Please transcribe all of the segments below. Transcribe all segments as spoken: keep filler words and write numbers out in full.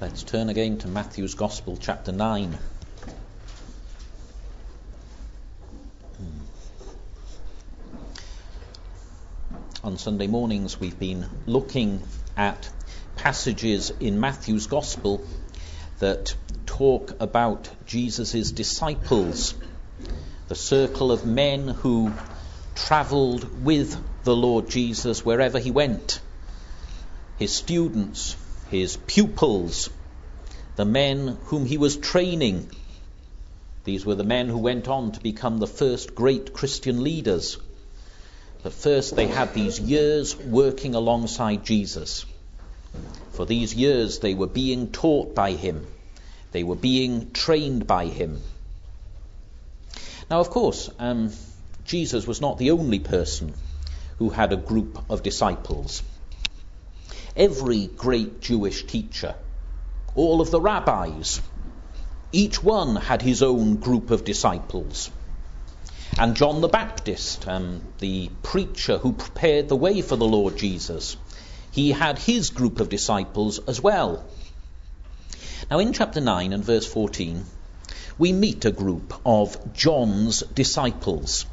Let's turn again to Matthew's Gospel, chapter nine. On Sunday mornings we've been looking at passages in Matthew's Gospel that talk about Jesus' disciples, the circle of men who travelled with the Lord Jesus wherever he went, his students, his pupils, the men whom he was training. These were the men who went on to become the first great Christian leaders. But first they had these years working alongside Jesus. For these years they were being taught by him. They were being trained by him. Now, of course, um, Jesus was not the only person who had a group of disciples. Every great Jewish teacher, all of the rabbis, each one had his own group of disciples. And John the Baptist, um, the preacher who prepared the way for the Lord Jesus, he had his group of disciples as well. Now in chapter nine and verse fourteen, we meet a group of John's disciples.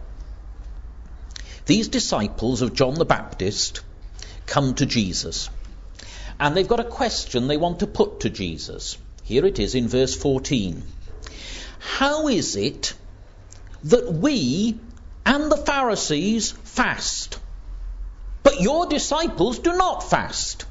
These disciples of John the Baptist come to Jesus, and they've got a question they want to put to Jesus. Here it is in verse fourteen. How is it that we and the Pharisees fast, but your disciples do not fast?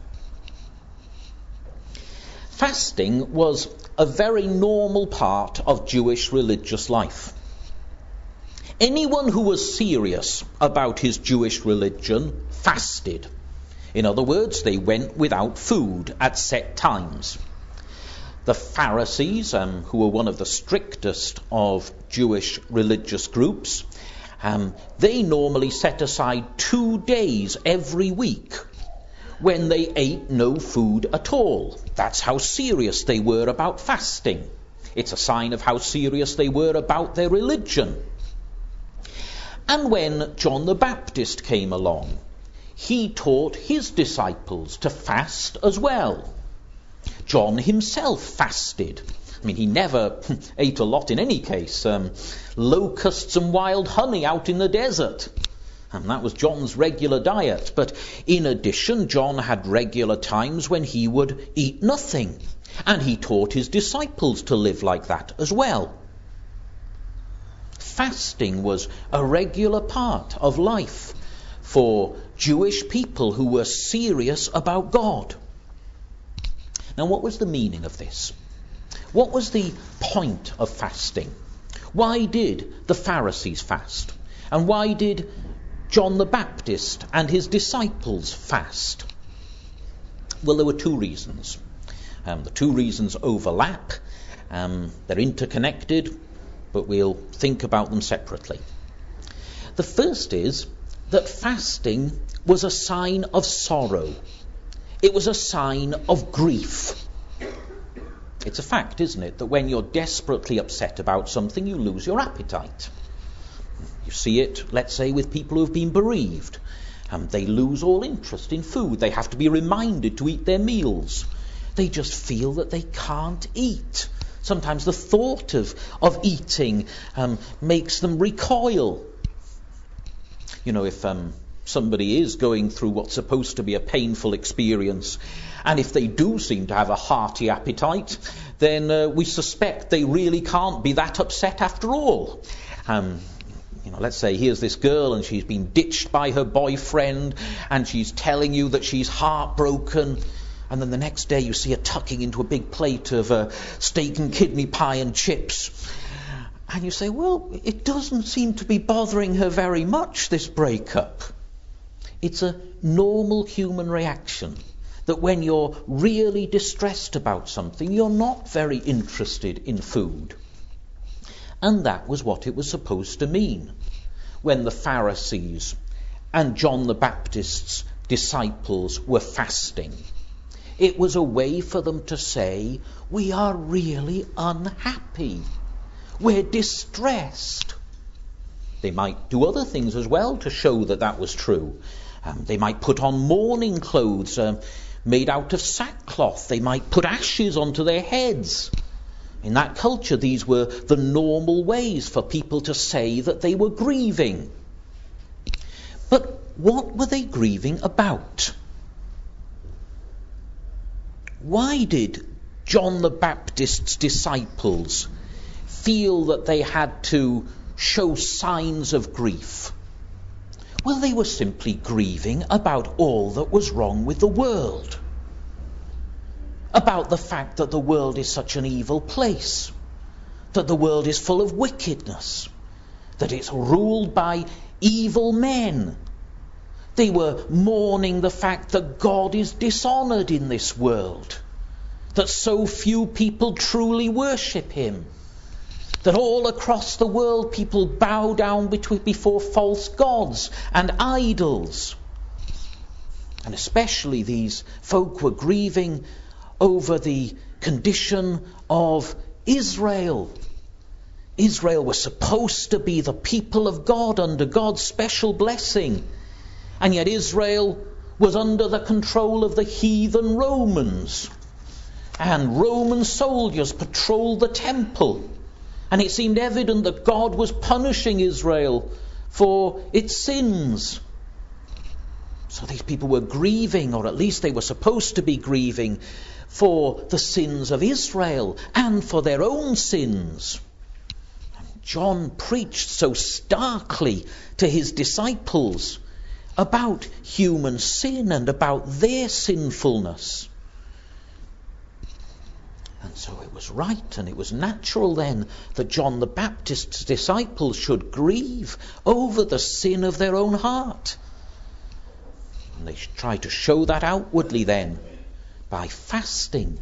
Fasting was a very normal part of Jewish religious life. Anyone who was serious about his Jewish religion fasted. In other words, they went without food at set times. The Pharisees, um, who were one of the strictest of Jewish religious groups, um, they normally set aside two days every week when they ate no food at all. That's how serious they were about fasting. It's a sign of how serious they were about their religion. And when John the Baptist came along, he taught his disciples to fast as well. John himself fasted. I mean, he never ate a lot in any case. Um, locusts and wild honey out in the desert. And that was John's regular diet. But in addition, John had regular times when he would eat nothing. And he taught his disciples to live like that as well. Fasting was a regular part of life for Jewish people who were serious about God. Now, what was the meaning of this? What was the point of fasting? Why did the Pharisees fast? And why did John the Baptist and his disciples fast? Well, there were two reasons. Um, the two reasons overlap. Um, they're interconnected, but we'll think about them separately. The first is that fasting was a sign of sorrow. It was a sign of grief. It's a fact, isn't it, that when you're desperately upset about something, you lose your appetite. You see it, let's say, with people who have been bereaved. Um, they lose all interest in food. They have to be reminded to eat their meals. They just feel that they can't eat. Sometimes the thought of, of eating um, makes them recoil. You know, if um, somebody is going through what's supposed to be a painful experience, and if they do seem to have a hearty appetite, then uh, we suspect they really can't be that upset after all. Um, you know, let's say here's this girl and she's been ditched by her boyfriend and she's telling you that she's heartbroken. And then the next day you see her tucking into a big plate of uh, steak and kidney pie and chips. And you say, well, it doesn't seem to be bothering her very much, this breakup. It's a normal human reaction that when you're really distressed about something, you're not very interested in food. And that was what it was supposed to mean when the Pharisees and John the Baptist's disciples were fasting. It was a way for them to say, we are really unhappy. We're distressed. They might do other things as well to show that that was true. Um, they might put on mourning clothes. Um, made out of sackcloth. They might put ashes onto their heads. In that culture, these were the normal ways for people to say that they were grieving. But what were they grieving about? Why did John the Baptist's disciples feel that they had to show signs of grief? Well, they were simply grieving about all that was wrong with the world. About the fact that the world is such an evil place, that the world is full of wickedness, that it's ruled by evil men. They were mourning the fact that God is dishonoured in this world, that so few people truly worship him, that all across the world people bow down before false gods and idols. And especially these folk were grieving over the condition of Israel. Israel was supposed to be the people of God under God's special blessing. And yet Israel was under the control of the heathen Romans. And Roman soldiers patrolled the temple. And it seemed evident that God was punishing Israel for its sins. So these people were grieving, or at least they were supposed to be grieving, for the sins of Israel and for their own sins. And John preached so starkly to his disciples about human sin and about their sinfulness. And so it was right and it was natural then that John the Baptist's disciples should grieve over the sin of their own heart. And they should try to show that outwardly then by fasting.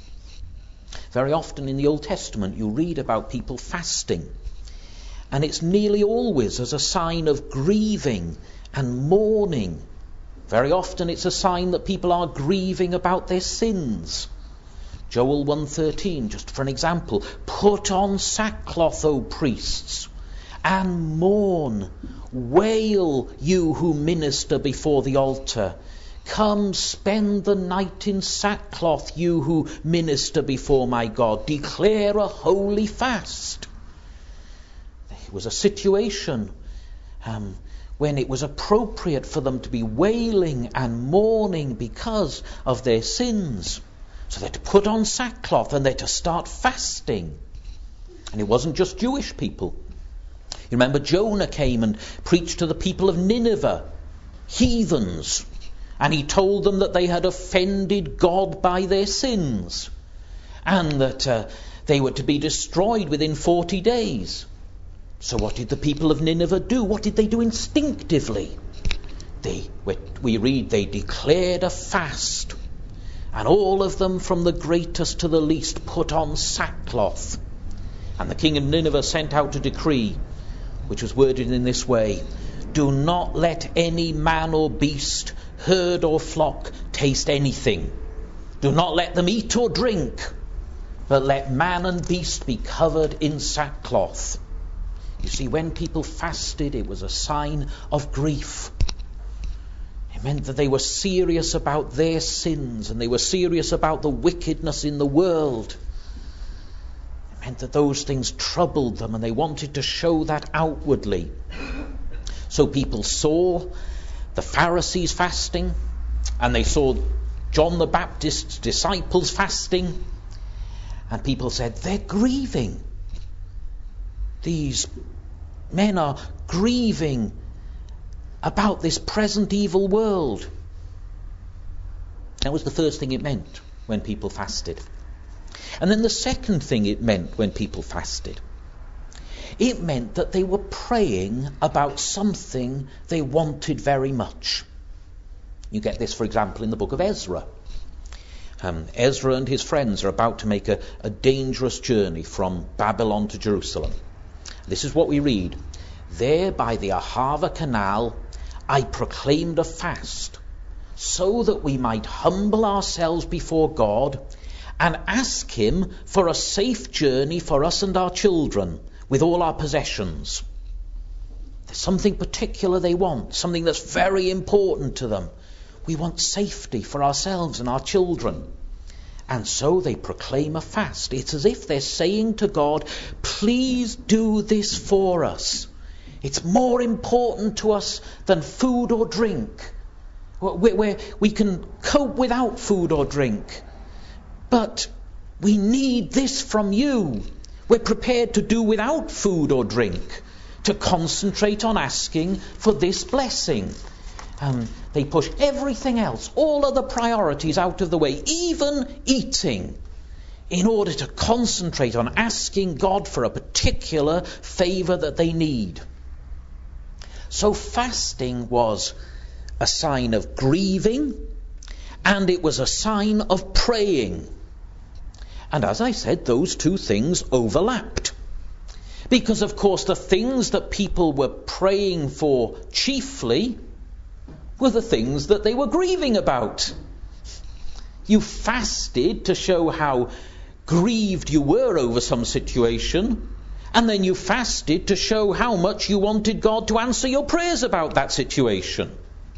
Very often in the Old Testament you read about people fasting. And it's nearly always as a sign of grieving and mourning. Very often it's a sign that people are grieving about their sins. Joel one thirteen, just for an example, put on sackcloth, O priests, and mourn. Wail, you who minister before the altar. Come, spend the night in sackcloth, you who minister before my God. Declare a holy fast. It was a situation um, when it was appropriate for them to be wailing and mourning because of their sins. So they're to put on sackcloth and they're to start fasting. And it wasn't just Jewish people. You remember Jonah came and preached to the people of Nineveh, heathens, and he told them that they had offended God by their sins and that uh, they were to be destroyed within forty days. So what did the people of Nineveh do? What did they do instinctively? They, we read, they declared a fast. And all of them, from the greatest to the least, put on sackcloth. And the king of Nineveh sent out a decree, which was worded in this way: do not let any man or beast, herd or flock, taste anything. Do not let them eat or drink, but let man and beast be covered in sackcloth. You see, when people fasted, it was a sign of grief. It meant that they were serious about their sins and they were serious about the wickedness in the world. It meant that those things troubled them and they wanted to show that outwardly. So people saw the Pharisees fasting and they saw John the Baptist's disciples fasting, and people said, they're grieving. These men are grieving about this present evil world. That was the first thing it meant when people fasted. And then the second thing it meant when people fasted, it meant that they were praying about something they wanted very much. You get this, for example, in the book of Ezra. Um, Ezra and his friends are about to make a, a dangerous journey from Babylon to Jerusalem. This is what we read. There by the Ahava Canal I proclaimed a fast, so that we might humble ourselves before God and ask him for a safe journey for us and our children with all our possessions. There's something particular they want, something that's very important to them. we want safety for ourselves and our children. And so they proclaim a fast. It's as if they're saying to God, please do this for us. It's more important to us than food or drink. Where we can cope without food or drink. But we need this from you. We're prepared to do without food or drink, to concentrate on asking for this blessing. Um, they push everything else, all other priorities out of the way, even eating, in order to concentrate on asking God for a particular favour that they need. So fasting was a sign of grieving, and it was a sign of praying. And as I said, those two things overlapped. Because, of course, the things that people were praying for chiefly were the things that they were grieving about. You fasted to show how grieved you were over some situation, and then you fasted to show how much you wanted God to answer your prayers about that situation.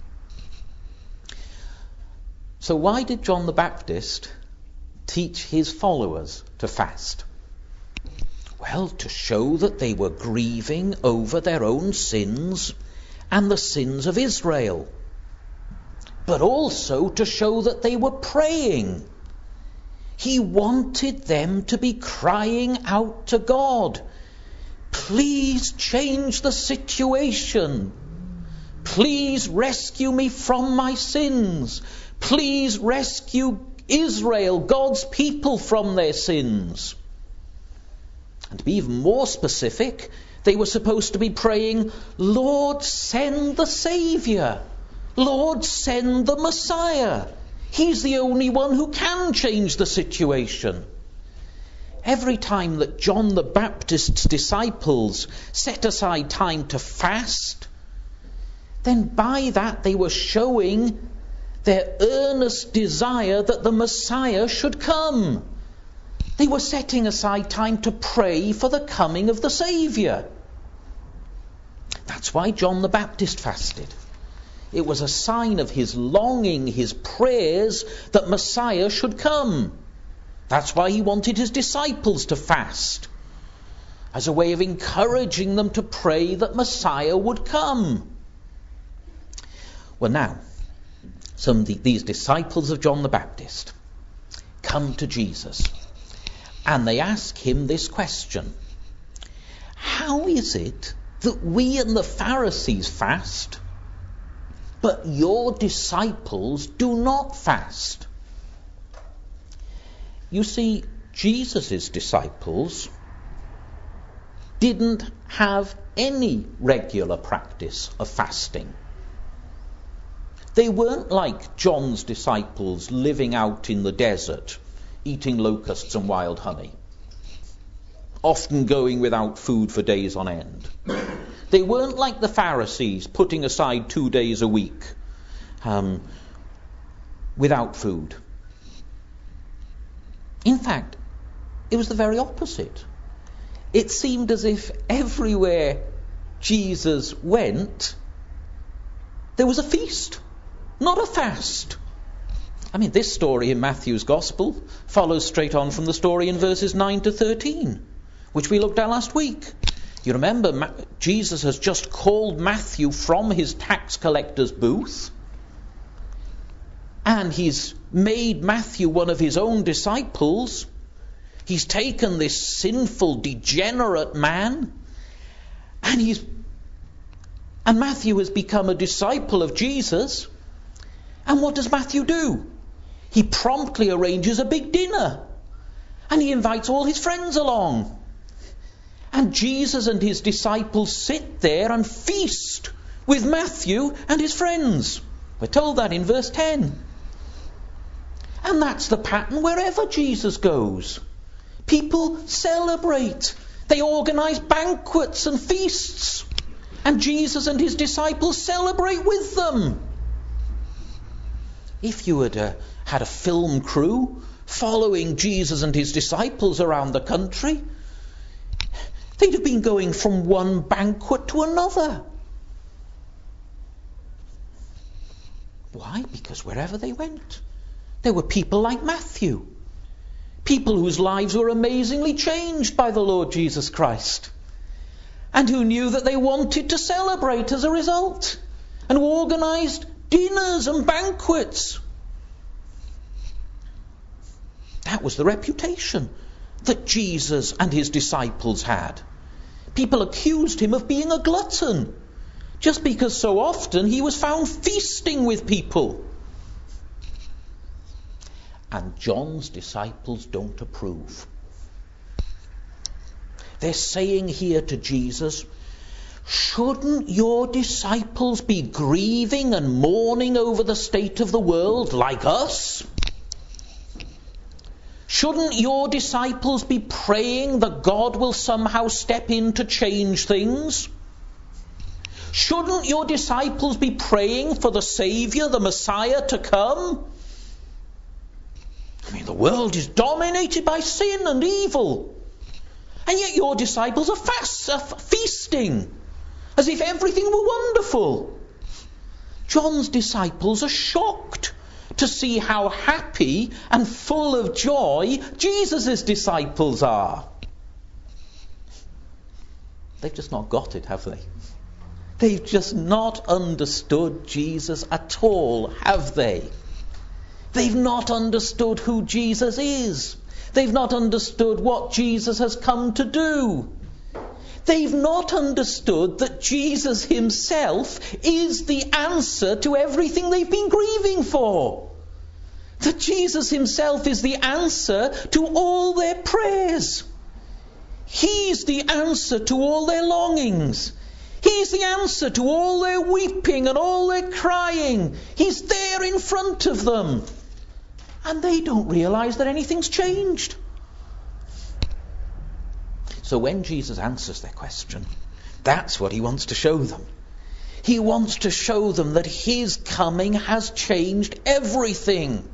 So why did John the Baptist teach his followers to fast? Well, to show that they were grieving over their own sins and the sins of Israel. But also to show that they were praying. He wanted them to be crying out to God, please change the situation. Please rescue me from my sins. Please rescue Israel, God's people, from their sins. And to be even more specific, they were supposed to be praying, Lord, send the Saviour. Lord, send the Messiah. He's the only one who can change the situation. Every time that John the Baptist's disciples set aside time to fast, then by that they were showing their earnest desire that the Messiah should come. They were setting aside time to pray for the coming of the Saviour. That's why John the Baptist fasted. It was a sign of his longing, his prayers, that Messiah should come. That's why he wanted his disciples to fast, as a way of encouraging them to pray that Messiah would come. Well, now, some of the, these disciples of John the Baptist come to Jesus, and they ask him this question. How is it that we and the Pharisees fast, but your disciples do not fast? You see, Jesus' disciples didn't have any regular practice of fasting. They weren't like John's disciples living out in the desert, eating locusts and wild honey, often going without food for days on end. They weren't like the Pharisees, putting aside two days a week um, without food. In fact, it was the very opposite. It seemed as if everywhere Jesus went, there was a feast, not a fast. I mean, this story in Matthew's Gospel follows straight on from the story in verses nine to thirteen, which we looked at last week. You remember, Ma- Jesus has just called Matthew from his tax collector's booth, and he's made Matthew one of his own disciples. He's taken this sinful, degenerate man, and he's and Matthew has become a disciple of Jesus. And what does Matthew do? He promptly arranges a big dinner, and he invites all his friends along. And Jesus and his disciples sit there and feast with Matthew and his friends. We're told that in verse ten. And that's the pattern wherever Jesus goes. People celebrate. They organise banquets and feasts. And Jesus and his disciples celebrate with them. If you had uh, had a film crew following Jesus and his disciples around the country, they'd have been going from one banquet to another. Why? Because wherever they went, there were people like Matthew. People whose lives were amazingly changed by the Lord Jesus Christ. And who knew that they wanted to celebrate as a result. And who organised dinners and banquets. That was the reputation that Jesus and his disciples had. People accused him of being a glutton, just because so often he was found feasting with people. And John's disciples don't approve. They're saying here to Jesus, shouldn't your disciples be grieving and mourning over the state of the world like us? Shouldn't your disciples be praying that God will somehow step in to change things? Shouldn't your disciples be praying for the Saviour, the Messiah, to come? I mean, the world is dominated by sin and evil. And yet your disciples are fast, are feasting, as if everything were wonderful. John's disciples are shocked to see how happy and full of joy Jesus' disciples are. They've just not got it, have they? They've just not understood Jesus at all, have they? They've not understood who Jesus is. They've not understood what Jesus has come to do. They've not understood that Jesus himself is the answer to everything they've been grieving for. That Jesus himself is the answer to all their prayers. He's the answer to all their longings. He's the answer to all their weeping and all their crying. He's there in front of them. And they don't realise that anything's changed. So when Jesus answers their question, that's what he wants to show them. He wants to show them that his coming has changed everything.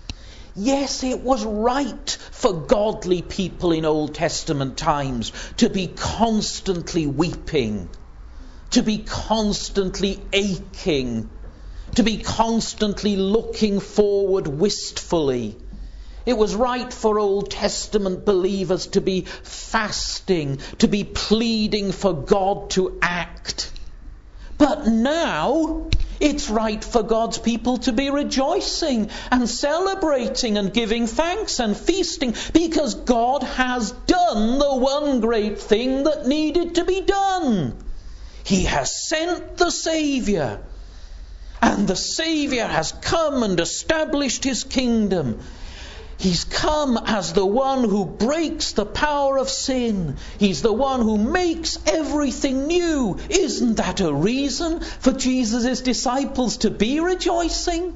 Yes, it was right for godly people in Old Testament times to be constantly weeping, to be constantly aching, to be constantly looking forward wistfully. It was right for Old Testament believers to be fasting, to be pleading for God to act. But now it's right for God's people to be rejoicing and celebrating and giving thanks and feasting, because God has done the one great thing that needed to be done. He has sent the Saviour, and the Saviour has come and established his kingdom. He's come as the one who breaks the power of sin. He's the one who makes everything new. Isn't that a reason for Jesus' disciples to be rejoicing?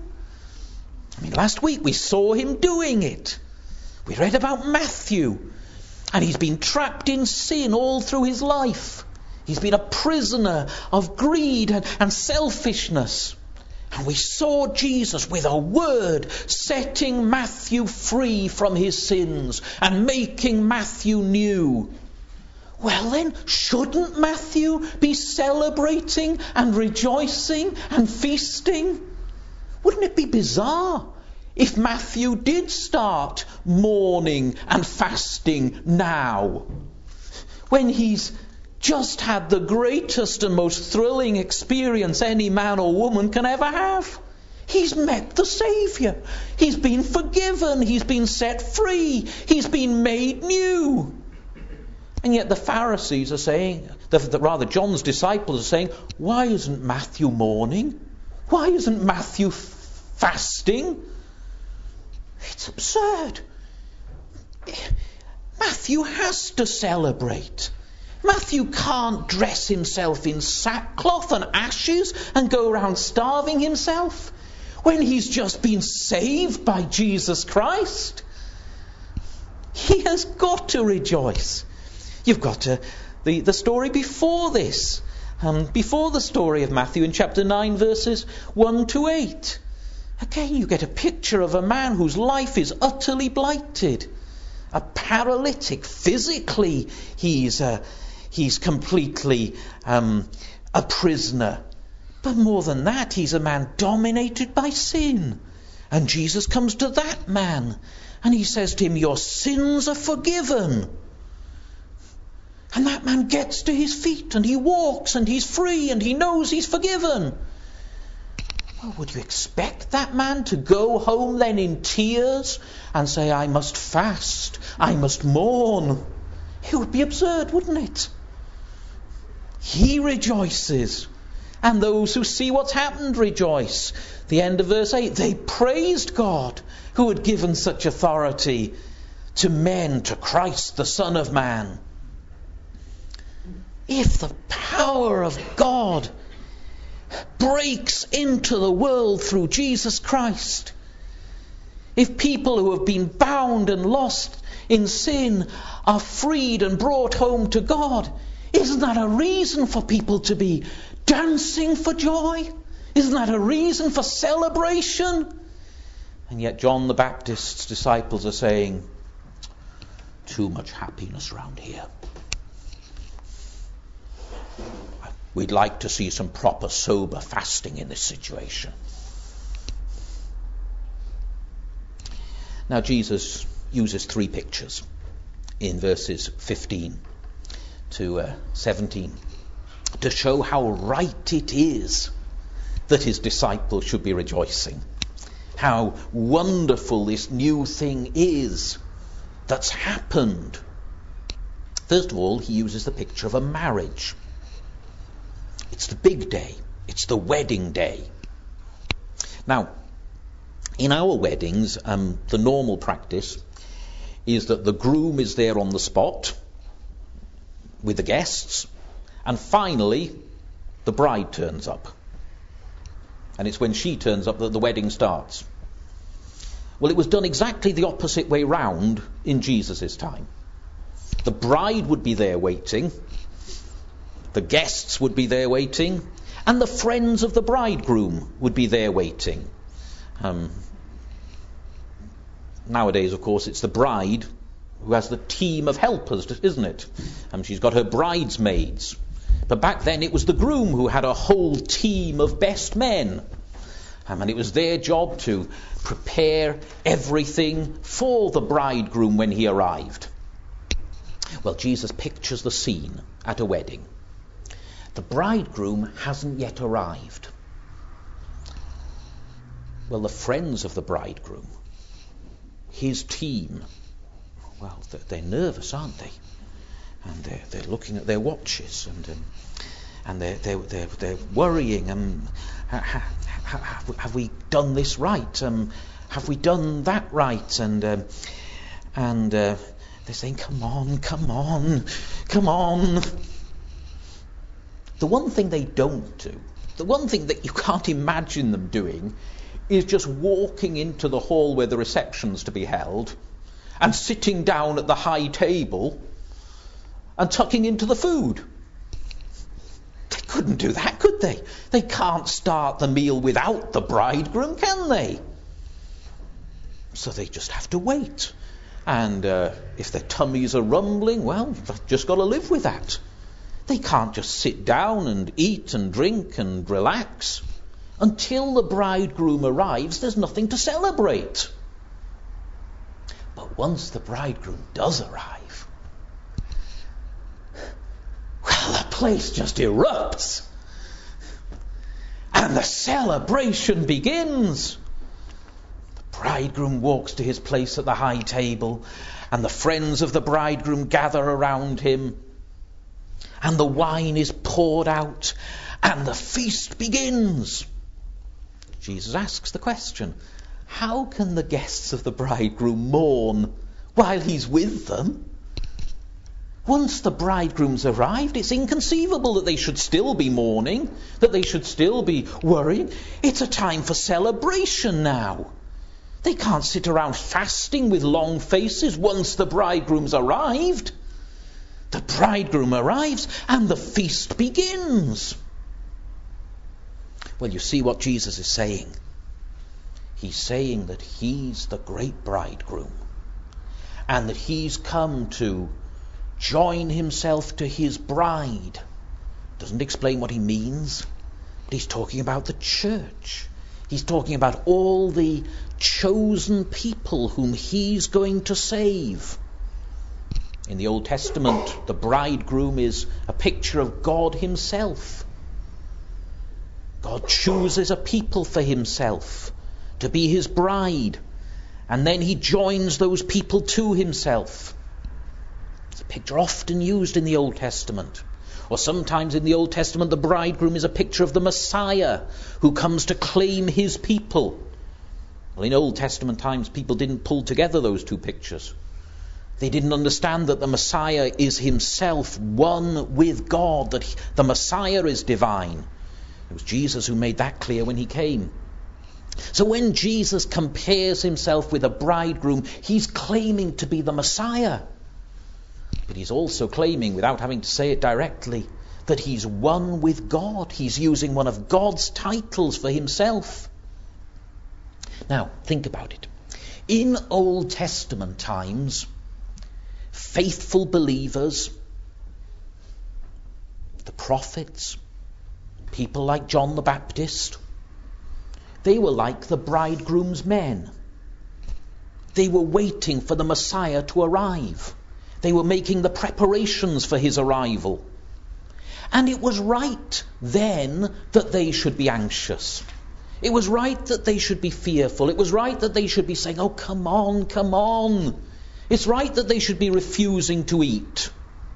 I mean, last week we saw him doing it. We read about Matthew, and he's been trapped in sin all through his life. He's been a prisoner of greed and, and selfishness. And we saw Jesus with a word setting Matthew free from his sins and making Matthew new. Well then, shouldn't Matthew be celebrating and rejoicing and feasting? Wouldn't it be bizarre if Matthew did start mourning and fasting now, when he's just had the greatest and most thrilling experience any man or woman can ever have? He's met the Saviour. He's been forgiven. He's been set free. He's been made new. And yet the Pharisees are saying, the, the, rather John's disciples are saying, why isn't Matthew mourning? Why isn't Matthew f- fasting? It's absurd. Matthew has to celebrate. Matthew can't dress himself in sackcloth and ashes and go around starving himself when he's just been saved by Jesus Christ. He has got to rejoice. You've got to, the, the story before this, um, before the story of Matthew in chapter nine verses one to eight. Again, you get a picture of a man whose life is utterly blighted. A paralytic. Physically, he's uh, he's completely um, a prisoner. But more than that, he's a man dominated by sin. And Jesus comes to that man and he says to him, your sins are forgiven. And that man gets to his feet and he walks and he's free and he knows he's forgiven. Well, would you expect that man to go home then in tears and say, I must fast, I must mourn? It would be absurd, wouldn't it? He rejoices, and those who see what's happened rejoice. The end of verse eight, they praised God who had given such authority to men, to Christ the Son of Man. If the power of God breaks into the world through Jesus Christ, if people who have been bound and lost in sin are freed and brought home to God, isn't that a reason for people to be dancing for joy? Isn't that a reason for celebration? And yet John the Baptist's disciples are saying, too much happiness around here. We'd like to see some proper sober fasting in this situation. Now Jesus uses three pictures in verses fifteen to uh, seventeen to show how right it is that his disciples should be rejoicing. How wonderful this new thing is that's happened. First of all, he uses the picture of a marriage. It's the big day. It's the wedding day. Now, in our weddings, um, the normal practice is that the groom is there on the spot with the guests, and finally the bride turns up. And it's when she turns up that the wedding starts. Well, it was done exactly the opposite way round in Jesus' time. The bride would be there waiting, the guests would be there waiting, and the friends of the bridegroom would be there waiting. Um, nowadays, of course, it's the bride who has the team of helpers, isn't it? Um, she's got her bridesmaids. But back then it was the groom who had a whole team of best men. Um, and it was their job to prepare everything for the bridegroom when he arrived. Well, Jesus pictures the scene at a wedding. The bridegroom hasn't yet arrived. Well, the friends of the bridegroom, his team, well, they're, they're nervous, aren't they? And they're, they're looking at their watches, and um, and they're, they're, they're, they're worrying. Um, ha, ha, ha, have we done this right? Um, have we done that right? And um, and uh, they're saying, come on, come on, come on. The one thing they don't do, the one thing that you can't imagine them doing, is just walking into the hall where the reception's to be held and sitting down at the high table and tucking into the food. They couldn't do that, could they? They can't start the meal without the bridegroom, can they? So they just have to wait. And uh, if their tummies are rumbling, well, they've just got to live with that. They can't just sit down and eat and drink and relax. Until the bridegroom arrives, there's nothing to celebrate. But once the bridegroom does arrive, well, the place just erupts. And the celebration begins. The bridegroom walks to his place at the high table, and the friends of the bridegroom gather around him. And the wine is poured out, and the feast begins. Jesus asks the question, how can the guests of the bridegroom mourn while he's with them? Once the bridegroom's arrived, it's inconceivable that they should still be mourning, that they should still be worrying. It's a time for celebration now. They can't sit around fasting with long faces once the bridegroom's arrived. The bridegroom arrives and the feast begins. Well, you see what Jesus is saying. He's saying that he's the great bridegroom and that he's come to join himself to his bride. Doesn't explain what he means. But he's talking about the church. He's talking about all the chosen people whom he's going to save. In the Old Testament, the bridegroom is a picture of God himself. God chooses a people for himself to be his bride, and then he joins those people to himself. It's a picture often used in the Old Testament. Or sometimes in the Old Testament, the bridegroom is a picture of the Messiah who comes to claim his people. Well, in Old Testament times, people didn't pull together those two pictures. They didn't understand that the Messiah is himself one with God, that he, the Messiah is divine. It was Jesus who made that clear when he came. So when Jesus compares himself with a bridegroom, he's claiming to be the Messiah. But he's also claiming, without having to say it directly, that he's one with God. He's using one of God's titles for himself. Now, think about it. In Old Testament times, faithful believers, the prophets, people like John the Baptist, they were like the bridegroom's men. They were waiting for the Messiah to arrive. They were making the preparations for his arrival. And it was right then that they should be anxious. It was right that they should be fearful. It was right that they should be saying, oh, come on, come on. It's right that they should be refusing to eat.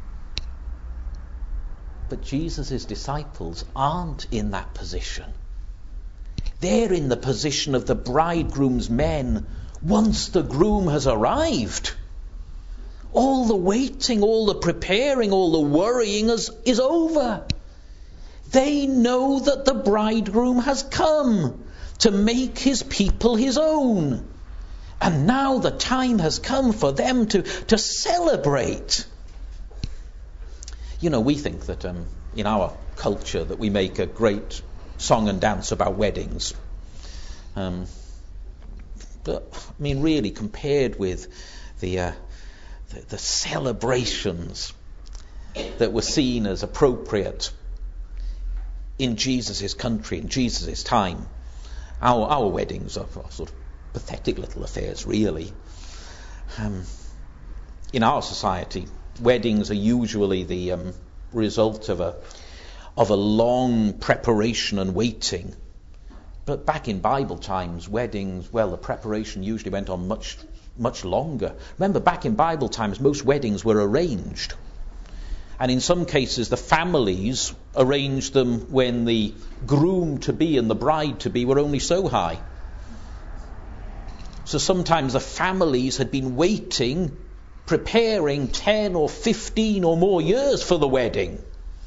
But Jesus' disciples aren't in that position. They're in the position of the bridegroom's men once the groom has arrived. All the waiting, all the preparing, all the worrying is, is over. They know that the bridegroom has come to make his people his own. And now the time has come for them to, to celebrate. You know, we think that um, in our culture that we make a great song and dance about weddings. Um, but, I mean, really, compared with the... Uh, The, the celebrations that were seen as appropriate in Jesus' country, in Jesus' time. Our, our weddings are, are sort of pathetic little affairs, really. Um, in our society, weddings are usually the um, result of a, of a long preparation and waiting. But back in Bible times, weddings, well, the preparation usually went on much much longer. Remember, back in Bible times, most weddings were arranged. And in some cases, the families arranged them when the groom-to-be and the bride-to-be were only so high. So sometimes the families had been waiting, preparing ten or fifteen or more years for the wedding.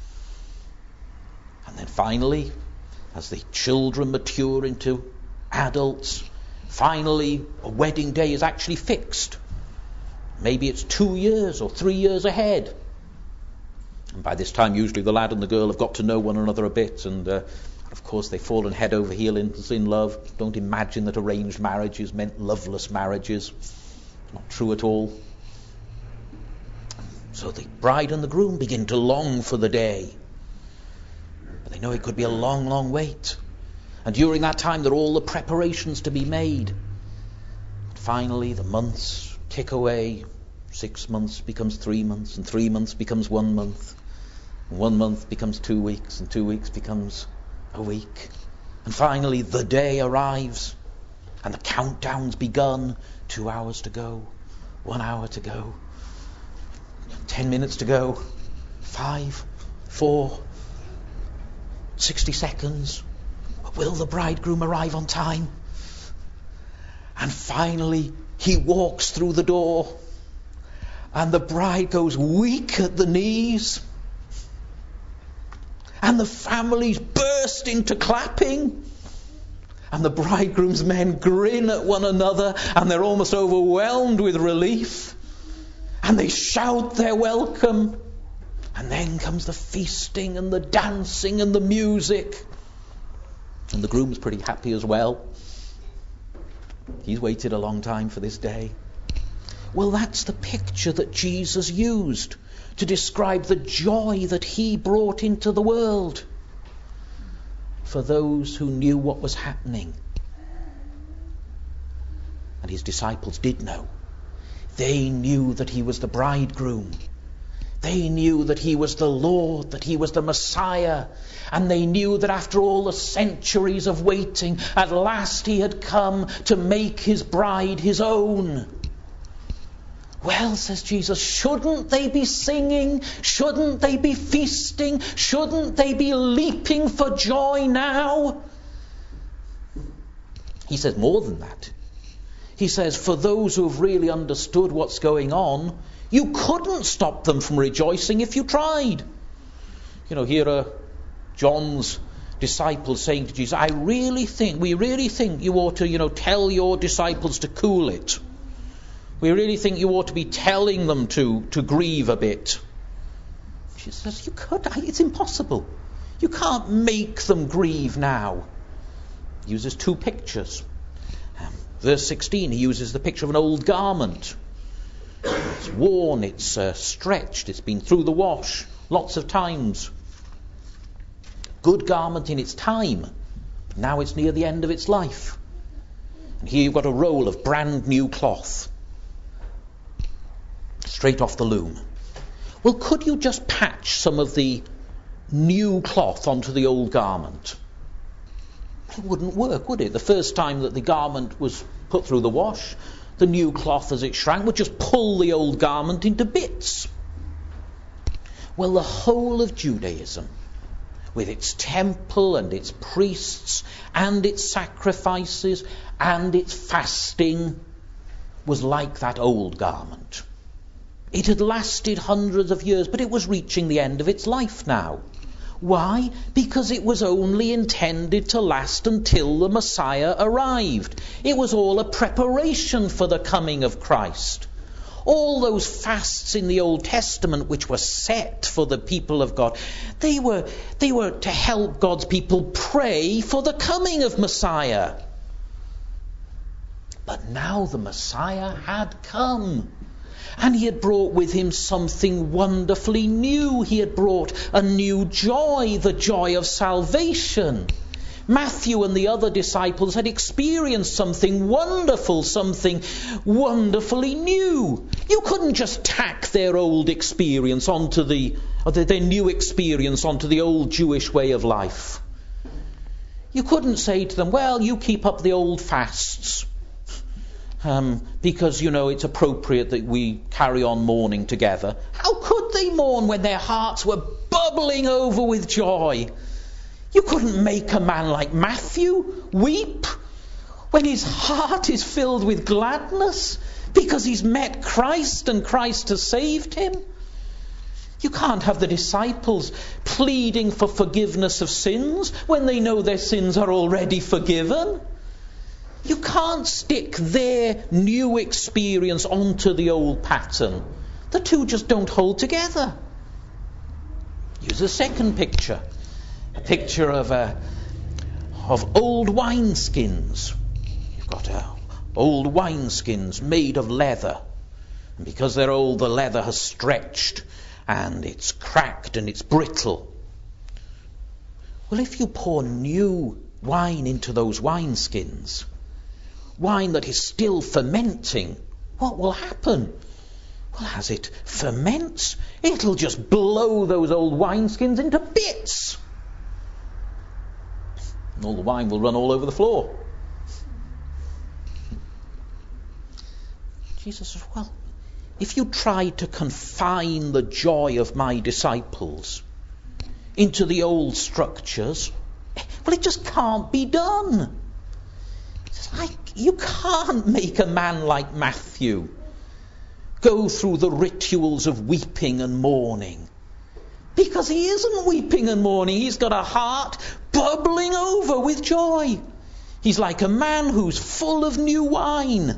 And then finally, as the children mature into adults, finally, a wedding day is actually fixed. Maybe it's two years or three years ahead. And by this time, usually the lad and the girl have got to know one another a bit. And, uh, of course, they've fallen head over heels in love. Don't imagine that arranged marriages meant loveless marriages. Not true at all. So the bride and the groom begin to long for the day. But they know it could be a long, long wait. And during that time, there are all the preparations to be made. Finally, the months tick away. Six months becomes three months, and three months becomes one month. And one month becomes two weeks, and two weeks becomes a week. And finally, the day arrives, and the countdown's begun. Two hours to go, one hour to go, ten minutes to go, five, four, sixty seconds. Will the bridegroom arrive on time? And finally, he walks through the door, and the bride goes weak at the knees, and the families burst into clapping, and the bridegroom's men grin at one another, and they're almost overwhelmed with relief, and they shout their welcome. And then comes the feasting and the dancing and the music. And the groom's pretty happy as well. He's waited a long time for this day. Well, that's the picture that Jesus used to describe the joy that he brought into the world. for those who knew what was happening. And his disciples did know. They knew that he was the bridegroom. They knew that he was the Lord, that he was the Messiah. And they knew that after all the centuries of waiting, at last he had come to make his bride his own. Well, says Jesus, shouldn't they be singing? Shouldn't they be feasting? Shouldn't they be leaping for joy now? He says more than that. He says, for those who have really understood what's going on, you couldn't stop them from rejoicing if you tried. You know, here are John's disciples saying to Jesus, I really think, we really think you ought to, you know, tell your disciples to cool it. We really think you ought to be telling them to, to grieve a bit. Jesus says, you could, it's impossible. You can't make them grieve now. He uses two pictures. Um, verse sixteen, he uses the picture of an old garment. It's worn, it's uh, stretched, it's been through the wash lots of times. Good garment in its time, but now it's near the end of its life. And here you've got a roll of brand new cloth, straight off the loom. Well, could you just patch some of the new cloth onto the old garment? It wouldn't work, would it? The first time that the garment was put through the wash, the new cloth as it shrank would just pull the old garment into bits. Well, the whole of Judaism, with its temple and its priests and its sacrifices and its fasting, was like that old garment. It had lasted hundreds of years, but it was reaching the end of its life now. Why? Because it was only intended to last until the Messiah arrived. It was all a preparation for the coming of Christ. All those fasts in the Old Testament which were set for the people of God, they were, they were to help God's people pray for the coming of Messiah. But now the Messiah had come. And he had brought with him something wonderfully new. He had brought a new joy, the joy of salvation. Matthew and the other disciples had experienced something wonderful, something wonderfully new. You couldn't just tack their old experience onto the, or their new experience onto the old Jewish way of life. You couldn't say to them, well, you keep up the old fasts. Um, because, you know, it's appropriate that we carry on mourning together. How could they mourn when their hearts were bubbling over with joy? You couldn't make a man like Matthew weep when his heart is filled with gladness because he's met Christ and Christ has saved him. You can't have the disciples pleading for forgiveness of sins when they know their sins are already forgiven. You can't stick their new experience onto the old pattern. The two just don't hold together. Use a second picture. A picture of uh, of old wineskins. You've got uh, old wineskins made of leather. And because they're old, the leather has stretched and it's cracked and it's brittle. Well, if you pour new wine into those wineskins, wine that is still fermenting, what will happen? Well, as it ferments, it'll just blow those old wineskins into bits. And all the wine will run all over the floor. Jesus says, well, if you try to confine the joy of my disciples into the old structures, well, it just can't be done. Like, you can't make a man like Matthew go through the rituals of weeping and mourning. Because he isn't weeping and mourning. He's got a heart bubbling over with joy. He's like a man who's full of new wine.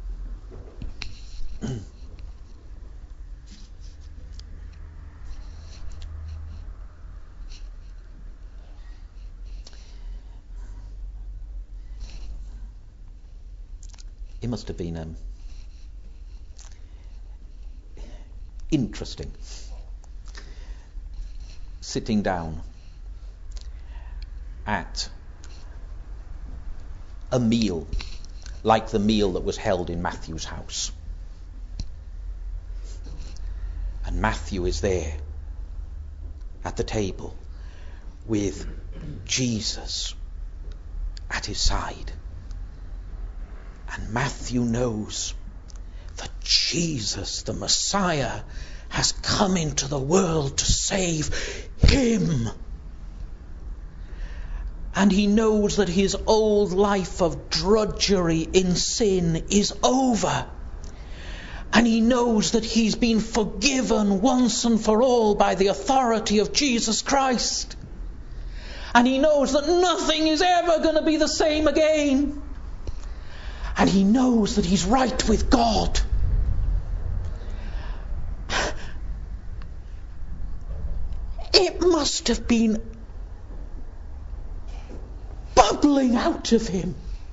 It must have been um, interesting sitting down at a meal like the meal that was held in Matthew's house. And Matthew is there at the table with Jesus at his side. And Matthew knows that Jesus, the Messiah, has come into the world to save him. And he knows that his old life of drudgery in sin is over. And he knows that he's been forgiven once and for all by the authority of Jesus Christ. And he knows that nothing is ever going to be the same again. And he knows that he's right with God. It must have been bubbling out of him.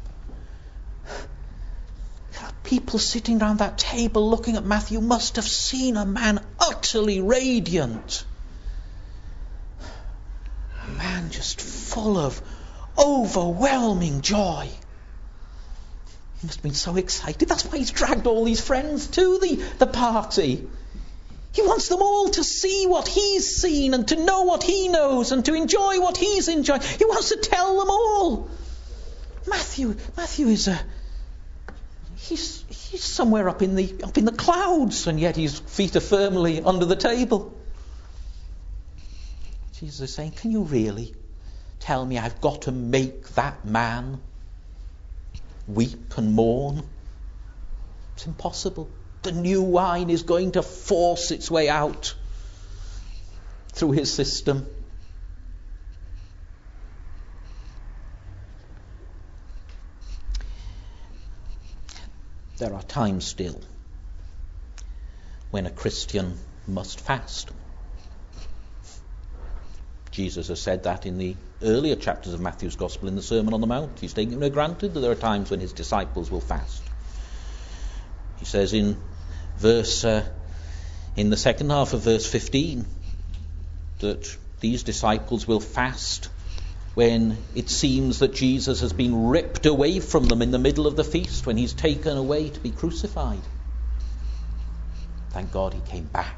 People sitting around that table looking at Matthew must have seen a man utterly radiant. A man just full of overwhelming joy. He must have been so excited. That's why he's dragged all these friends to the, the party. He wants them all to see what he's seen and to know what he knows and to enjoy what he's enjoyed. He wants to tell them all. Matthew, Matthew is a he's he's somewhere up in the up in the clouds, and yet his feet are firmly under the table. Jesus is saying, can you really tell me I've got to make that man weep and mourn? It's impossible. The new wine is going to force its way out through his system. There are times still when a Christian must fast. Jesus has said that in the earlier chapters of Matthew's Gospel in the Sermon on the Mount. He's taking it for granted that there are times when his disciples will fast. He says in verse uh, in the second half of verse fifteen that these disciples will fast when it seems that Jesus has been ripped away from them in the middle of the feast, when he's taken away to be crucified. Thank God he came back.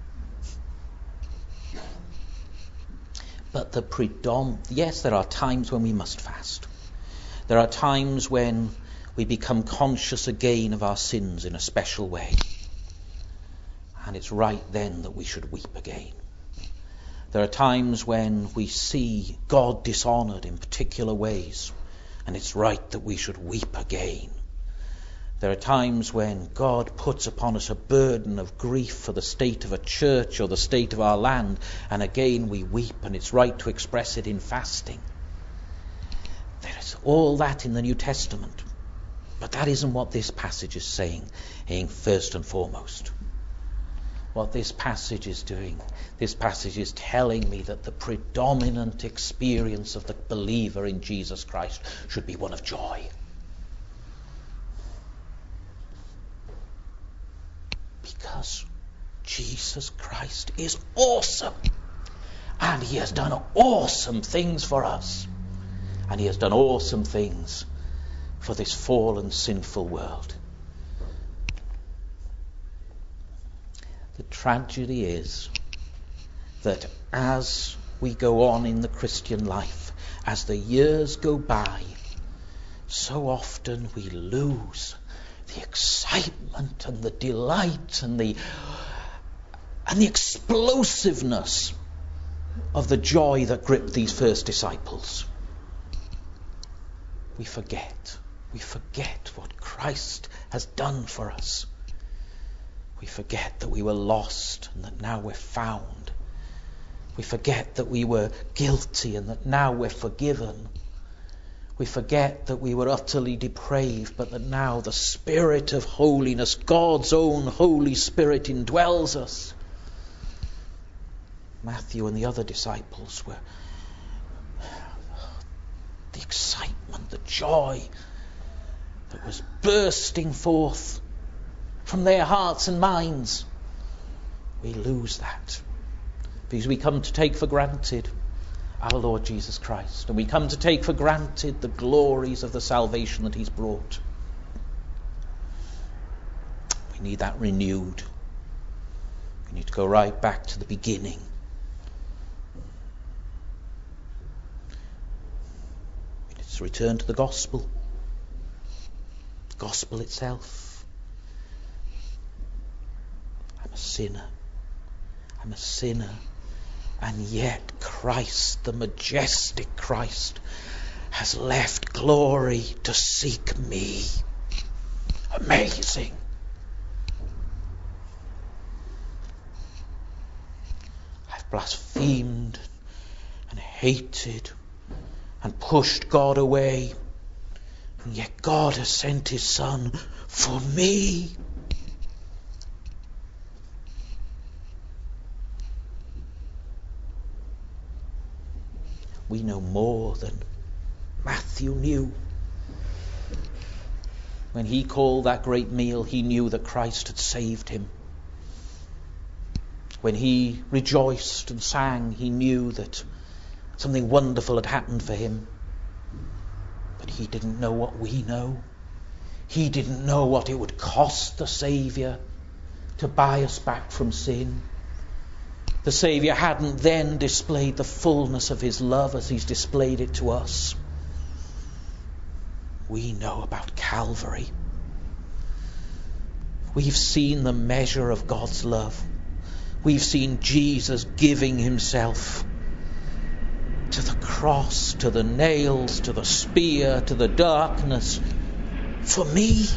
But the predom yes, there are times when we must fast. There are times when we become conscious again of our sins in a special way. And it's right then that we should weep again. There are times when we see God dishonoured in particular ways, and it's right that we should weep again. There are times when God puts upon us a burden of grief for the state of a church or the state of our land, and again we weep, and it's right to express it in fasting. There is all that in the New Testament. But that isn't what this passage is saying, saying first and foremost. What this passage is doing, this passage is telling me that the predominant experience of the believer in Jesus Christ should be one of joy. Because Jesus Christ is awesome. And he has done awesome things for us. And he has done awesome things for this fallen, sinful world. The tragedy is that as we go on in the Christian life, as the years go by, so often we lose the excitement and the delight and the and the explosiveness of the joy that gripped these first disciples. We forget. We forget what Christ has done for us. We forget that we were lost and that now we're found. We forget that we were guilty and that now we're forgiven. We forget that we were utterly depraved, but that now the Spirit of holiness, God's own Holy Spirit, indwells us. Matthew and the other disciples were the excitement, the joy that was bursting forth from their hearts and minds. We lose that because we come to take for granted our Lord Jesus Christ. And we come to take for granted the glories of the salvation that he's brought. We need that renewed. We need to go right back to the beginning. We need to return to the gospel. The gospel itself. I'm a sinner. I'm a sinner. And yet Christ, the majestic Christ, has left glory to seek me. Amazing. I've blasphemed and hated and pushed God away. And yet God has sent his Son for me. We know more than Matthew knew. When he called that great meal, he knew that Christ had saved him. When he rejoiced and sang, he knew that something wonderful had happened for him. But he didn't know what we know. He didn't know what it would cost the Saviour to buy us back from sin. The Saviour hadn't then displayed the fullness of his love as he's displayed it to us. We know about Calvary. We've seen the measure of God's love. We've seen Jesus giving himself to the cross, to the nails, to the spear, to the darkness, for me.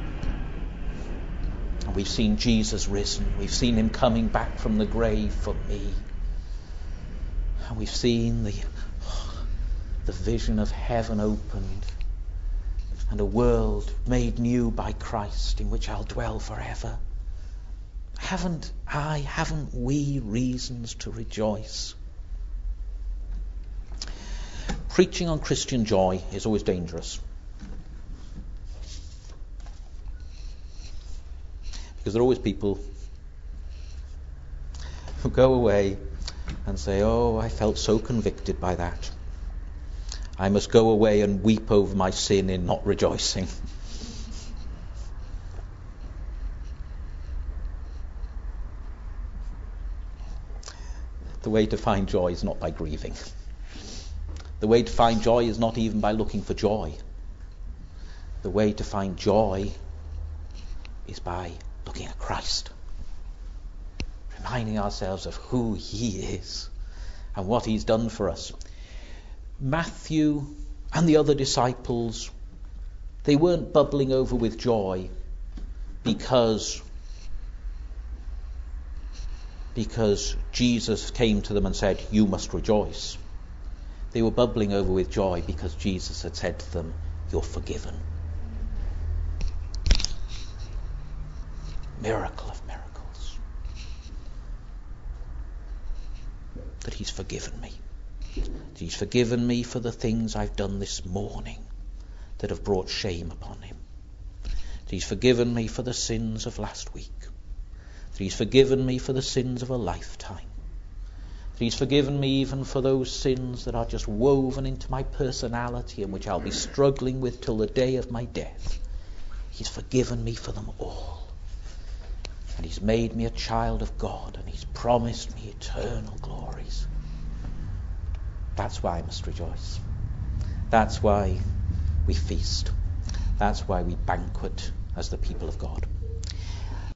And we've seen Jesus risen. We've seen him coming back from the grave for me. And we've seen the, the vision of heaven opened and a world made new by Christ in which I'll dwell forever. Haven't I, haven't we reasons to rejoice? Preaching on Christian joy is always dangerous. Because there are always people who go away and say, oh, I felt so convicted by that. I must go away and weep over my sin in not rejoicing. The way to find joy is not by grieving. The way to find joy is not even by looking for joy. The way to find joy is by looking at Christ, reminding ourselves of who he is and what he's done for us. Matthew and the other disciples, they weren't bubbling over with joy because because Jesus came to them and said, you must rejoice. They were bubbling over with joy because Jesus had said to them, you're forgiven. Miracle of miracles. That he's forgiven me. That he's forgiven me for the things I've done this morning that have brought shame upon him. That he's forgiven me for the sins of last week. That he's forgiven me for the sins of a lifetime. That he's forgiven me even for those sins that are just woven into my personality and which I'll be struggling with till the day of my death. He's forgiven me for them all. And he's made me a child of God, and he's promised me eternal glories. That's why I must rejoice. That's why we feast. That's why we banquet as the people of God.